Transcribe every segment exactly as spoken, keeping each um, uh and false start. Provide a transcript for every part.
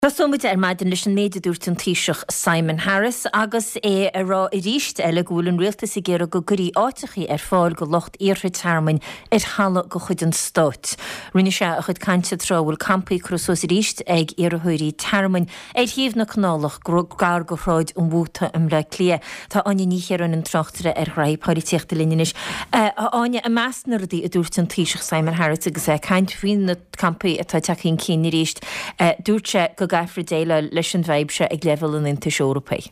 Tá sómuid ar maidin leis an néidirúirt an taoiseach Simon Harris agus é a rá i ríist eile gúil an rialtas i ggéire go gurí áitichaí ar fáil go locht iartha tearmain ar hala go chud an stót. Rinne se a chud cainte trábhfuil campaí crosós i ríist ag iarthúirí tearmain ar híomh na canálach gar go chráid an bhúta am le clia. Tá aine níchéar an trachtara ar raibh páirtíochta lineis. Aine a measnar dí a dúirt an taoiseach Simon Harris agus é caint faoin na campaí atá teachín cín i ríist dúirte go gafra déile leis an bhaibse ag level an intis Europei.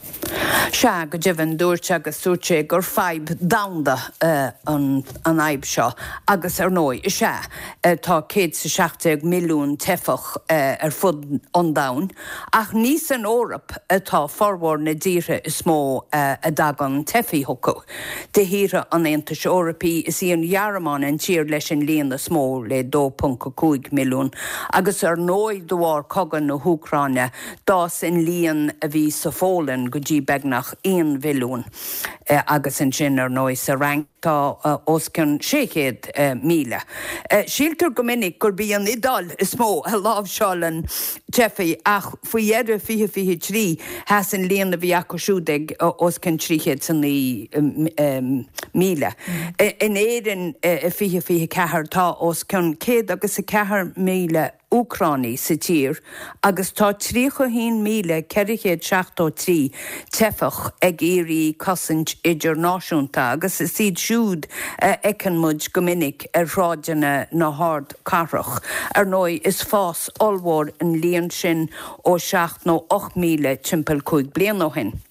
Se go deimhin dúirte agus súirte gur feib damda uh, an, an aib seo agus ar nói i se uh, tá céad sa seachtag milliún tefach uh, ar fud an dain ach níos an órap atá forhór na díre is mó uh, a dagan tefií hocu. De híre an intis Europei is í an jaarmán an tír leis an líon na smó le dó punca cúig milliún agus ar nói dohar cogan na Húcráine dás in líon a bhí sa fólin go dí begnach éon bhilún uh, agus an sin ar nói sa rang tá uh, oscan séchéad uh, míle. Uh, Síaltar go minic gur bí an idal is mó a lábh seáil an tefií ach faoi dhearra fiche fiche trí has an líon a bhí acu siúdaig uh, oscan tríchéad san í um, um, míle. Mm. Uh, in éan uh, fiche fiche cethir tá oscan céad agus a cethir míle Ucránaí sa tír, agus tá trícha hín míle ceirichéad seachtó trí tefach ag éirí cosint idirnáisiúnta, agus is siad siúd uh, ecanmuid go minic ar ráideanna na hard carach. Ar nói is fás olmhór an líon sin ó seacht nó och míle timpel cúig bliain ó hin.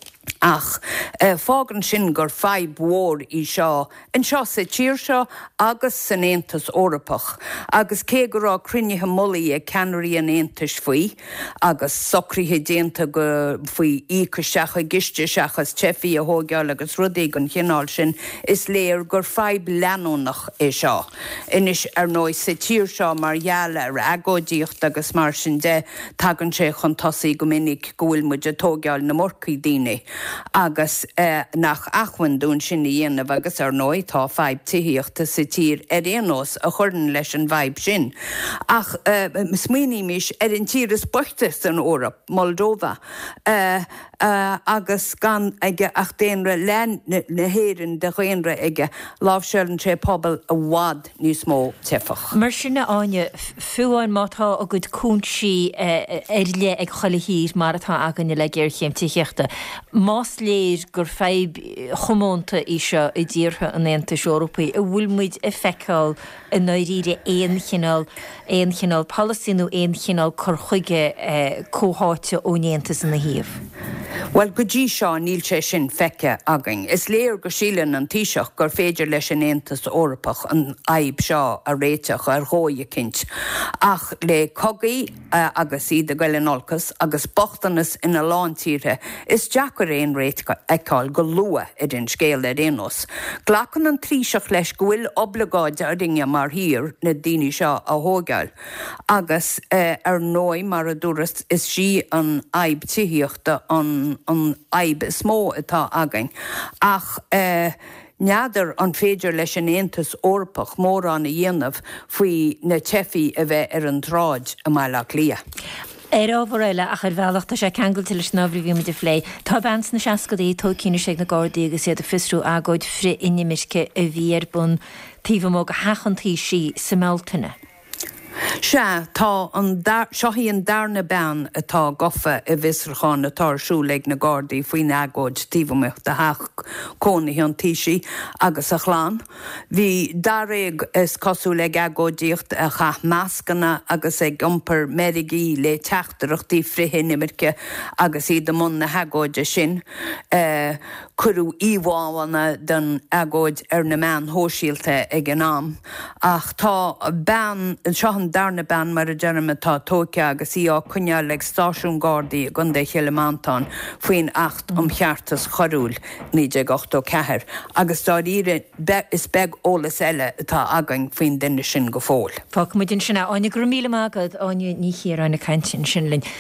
Ach, uh, fágan sin gur feib mhór í seo, an seo sa tír seo agus san Aontas Eorpach, agus cé go rá cruinnithe mulaí a ceanirí an Aontas faoi, agus socríthe déanta go faoi ícaisteach a giste seachas tefií a thógáil agus rudaí an chinál sin is léir gur feib leanúnach é seo. Inis ar nói sa tír seo mar dheala ar agóidíocht agus mar sin de tagann sé chun tosaí go minic go bhfuil muid a tógáil na mórcaí daoine. agus uh, nach achhain dún sin dhéanamh agus ar nói tá feib tííochta sa tír ar éonós a chuirn leis an bhaib sin. Ach uh, smaoiní mis ar an tír is buchtas an Eorp, Moldova, uh, uh, agus gan ige ach déanra lean na héireann de chuonra ige lábhseann sé pobl a bhád níos mó tefach. Mar sinna áine fuáin mátá a gud cúnsí ar le ag choilithír mar atá aganne le ggéir chéim tííochta. Más léir gur feib chomónta isio i ddíortha an Aontas Eorpaí a bhfuil muid a feiceáil i nóiríre éon chinál éon chinál Palestínú éon chinál chur chuige cóháite ó Aontas na híomh. Well, go dtí seo níl sé sin feice againn. Is léir go sílan an tíiseach gur féidir leis an Aontas Eorpach an aib seo a réiteach ar ghóide cinnt. Ach le cogaí uh, agus iad a gailen olcas agus bochtanas ina lántíre is deacar éon réit eáil go lua ar an scéal ar éonos. Glachan an tríseach leis go bhfuil obligáide a ringe mar hir na daoine seo a thógáil. Agus uh, ar nói mar a dúras is sí an aib tííochta an, an aib smó atá againn. Ach uh, neadar an féidir leis an Aontas Eorpach mór an a dhéanamh faoi na tefií a bheith ar an tráid a maiile lia. Er ábharéile a chuir bhealachta sé ceangail til leis nábhrí me de phlé. Tá bans na seascadaí tó cíine sé na Gardaí agus iad a fisrú agóid fri inimirce a bhíar bun tíomh mó go hachantí sí sa meltaine. Se tá an seohíí an darna ben atá gofa i bhisracháin atá le na Gardaí faoin agóid tíomhmecht a haach cónaí an tíisi agus a chláán. Bhí daréig is cosú le agóidíocht a cha meascanna agus ag iompar merigí le teachtarachtaí frithé nimirce agus iad am mun na agóide sin. Uh, Curú íháhanna den agóid ar na meán hóisialta ag an am. Ach tá ben seohan darna ben mar a dearma tá tóce agus í á cuneal ag stáisiún Gardaí a gunda chiilemántán faoin acht am cheartas chorúil níide ochtó cethir. Agus tá ire be, is beg ólas eile atá againn faoin duine sin go fóil. Fá mu din sinna áine gur míle mágad áine ní chéar ána caintin sin linn.